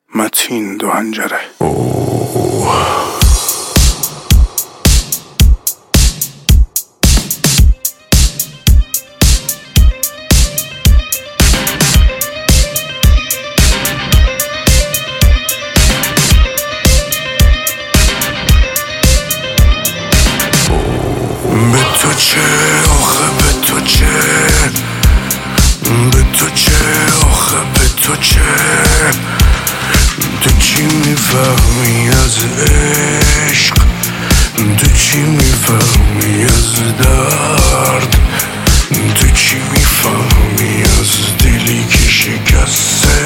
متین دو هنجره. به تو چه آخه به تو چه، به تو چه آخه به تو چه، تو چی میفهمی از عشق، تو چی میفهمی از درد، تو چی میفهمی از دلی که شکسته.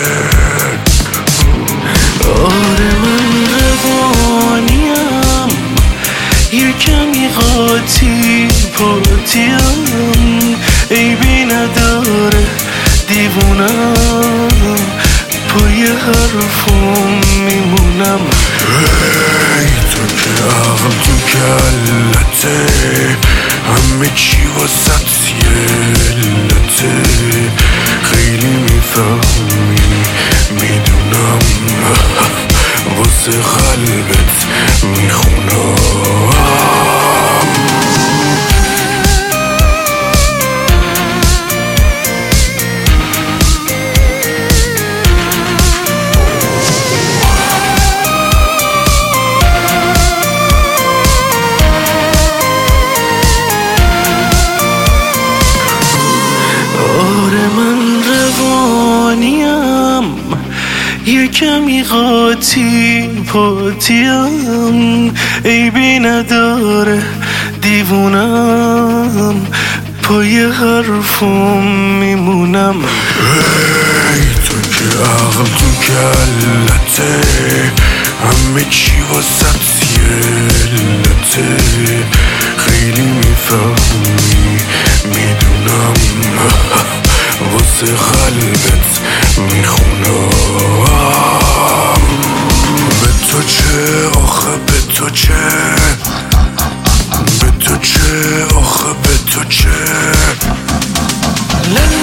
آره من روانیم، یه کمی قاطی پاتیم، عیبی نداره دیوونم، پای حرفم میمونم. ای تو که عقل تو کلته، همه چی واسط یلته، خیلی میفهمی میدونم، واسه قلبت میخونم. یه کمی قاطی پاتیم، عیبی نداره دیوونم، پای حرفم میمونم. ای تو که عقل تو کلته، همه چی واسط یلته، خیلی میفهمی میدونم، واسه قلبت میخونم. به تو چه آخه به تو چه، به تو چه آخه به تو چه.